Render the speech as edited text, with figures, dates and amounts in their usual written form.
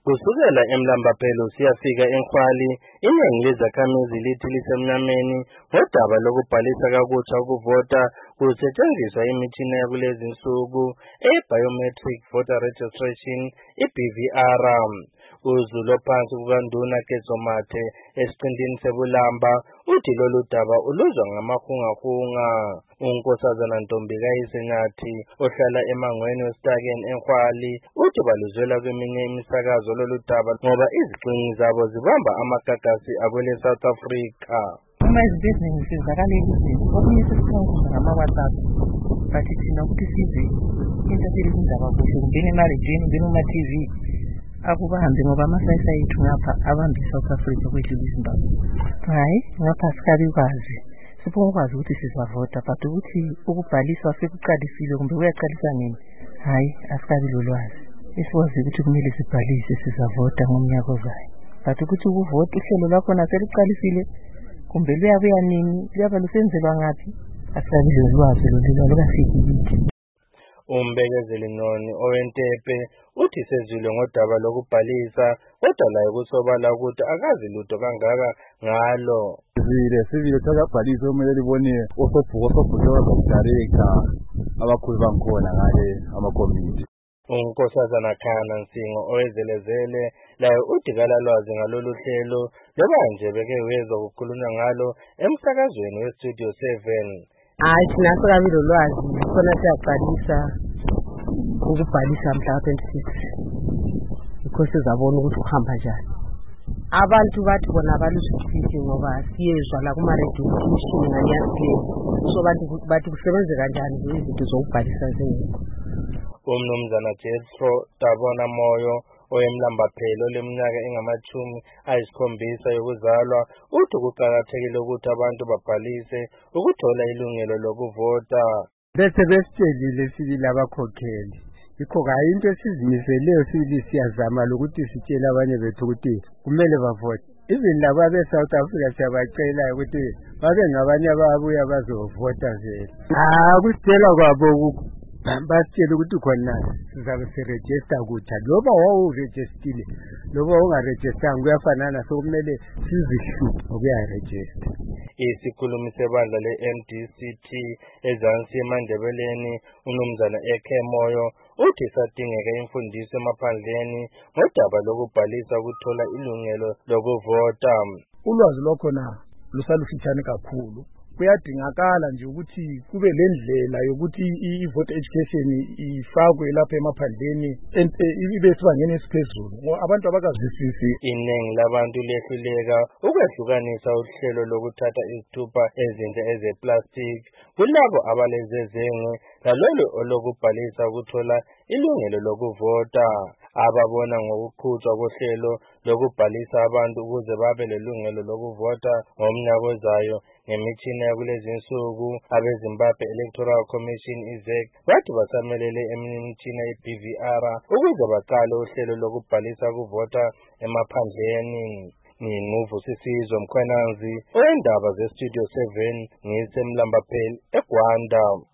Kusukela eMlambaphelo siyafika eNkhwali, iningi lezakhamizi lithi lisemnyameni ngodaba lokubhalisa kakutsha ukuvota kusetshenziswa imitshina yakulezi nsuku e-Biometric Voter Registration, i-BVR. Uzulu ophansi kukaNduna Ketsomathe esiqintini seBulamba uthi lolu daba uluzwa ngamahungahunga. Unkosazana Ntombikayise Nyathi ohlala emangweni wesitakeni eNkhwali uthi baluzwela kweminye imisakazo lolu daba ngoba izigxingi zabo zibamba amagagasi akwele South Africa. Uma izibhizinisi sizakale ibhizinisi okunye sesikhangisa ngama-WhatsApp but thina ukuthi size into selizindaba kuhle kungena emarejini kungena kuma-TV akubahambi ngoba amasayisayi ethu ngapha abambe South Africa kwedlula iZimbabwe. Hayi ngapha sikabi kwazi sipokwazi ukuthi sizavota but ukuthi ukubhaliswa sekuqalisile kumbe kuyaqalisa nini hayi asikabi lolwazi. Esiwazi ukuthi kumele sibhalise sizavota ngomnyaka ozayo but ukuthi ukuvota uhlelo lwakhona seliqalisile kumbe luyabuya nini luyabe lusenzelwa ngaphi asikabi lolwazi lokafiki kithi. Umbekezeli Noni owentepe uthi sezwile ngodaba lokubhalisa kodwa laye kusobala ukuthi akazi lutho kangaka ngalo. Sivile sakabhalisa omele libone osobhukudirekta abakhulu bangikhona ngale amakomiti. Unkosazana Khana Nsingo owezelezele laye uthi kalalwazi ngalolu hlelo loba nje beke wezwa ukukhulunywa ngalo emsakazweni weStudio 7. Hayi thina sikabi lolwazi khona siyaqalisa ukubhalisa mhla 26 because sizabona ukuthi kuhamba njani. Abantu bathi bona baluzwisisi ngoba siyezwa la kuma-radio imishini nganyasileyo so bathi kusebenze kanjani izinto zokubhalisa zingekho. Umnumzana Jethro Dabona Moyo oyemlambaphelo leminyaka engama-70 yokuzalwa uthi kuqakathekile ukuthi abantu babhalise ukuthola ilungelo lokuvota. Bese besitshelile sibili abakhokheli yikho hayi into esizimiseleyo sibili siyazama lokuthi sitshele abanye bethu ukuthi kumele bavote. Even labo abe-South Africa siyabacela ukuthi babe ngabanye ababuya bazovota vele. Kusitshela kwabo basitshela ukuthi khona sizabe sirejista kutsha loba wawurejistile loba ungarejistanga kuyafanana sokumele sizihluphe ukuyarejista. Isikhulumi sebandla le-MDCT eZansi eMandebeleni uMnumzana Eke Moyo uthi sadingeka imfundiso emaphandleni ngodaba lokubhalisa ukuthola ilungelo lokuvota. Ulwazi lwakhona lusalufitshane kakhulu. Kuyadingakala nje ukuthi kube lendlela yokuthi i-vote education ifakwe lapha emaphandleni ibe sibangeni esiphezulu abantu abakazwisisi. Iningi labantu lehluleka ukwehlukanisa uhlelo lokuthatha izithupha ezintsha ezeplastic kulabo abalezezenge lalolo olokubhalisa ukuthola ilungelo lokuvota. Ababona ngokuqhutshwa kohlelo lokubhalisa abantu ukuze babe lelungelo lokuvota ngomnyaka ozayo ngemitshina yakulezi nsuku abeZimbabwe Electoral Commission IZEC bathi basamelele eminye imitshina ye-BVR ukuze baqale uhlelo lokubhalisa ukuvota emaphandleni. Nginguvu Sisizwe Mkhwenanzi oyendaba zeStudio 7 ngisemlambaphelo eGwanda.